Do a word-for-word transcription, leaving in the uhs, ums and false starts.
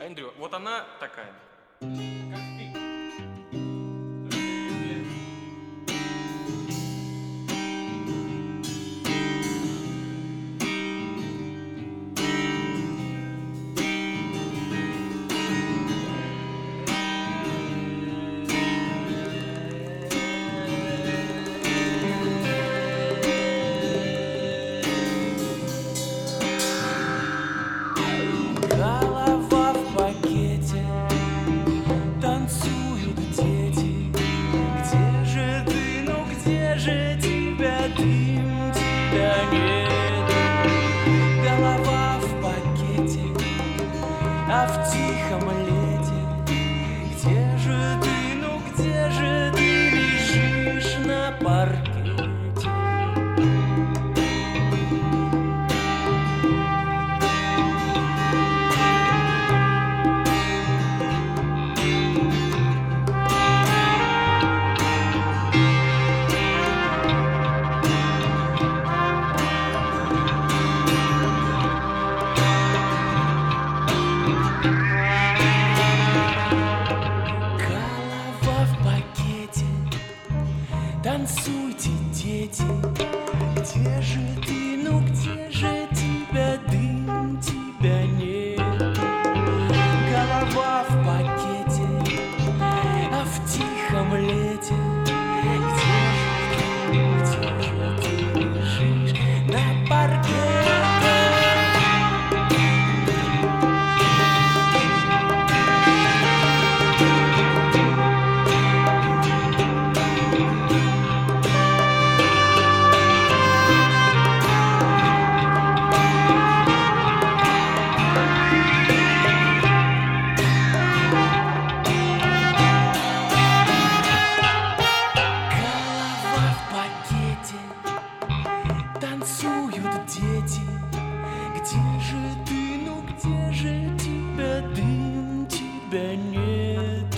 Эндрю, вот она такая. Как ты. Голова в пакете, танцуют дети. Где же ты, ну где же тебя, дым, тебя нет? Голова в пакете, а в тихом лете. Где же ты, ну где же ты лежишь на паркете? Танцуйте, дети, где же ты, ну где же тебя, дым, тебя нет? Голова в пакете, а в тихом лете. Где же ты, где же ты лежишь на паркете? Танцуют дети. Где же ты, ну где же тебя, дым, тебя нет?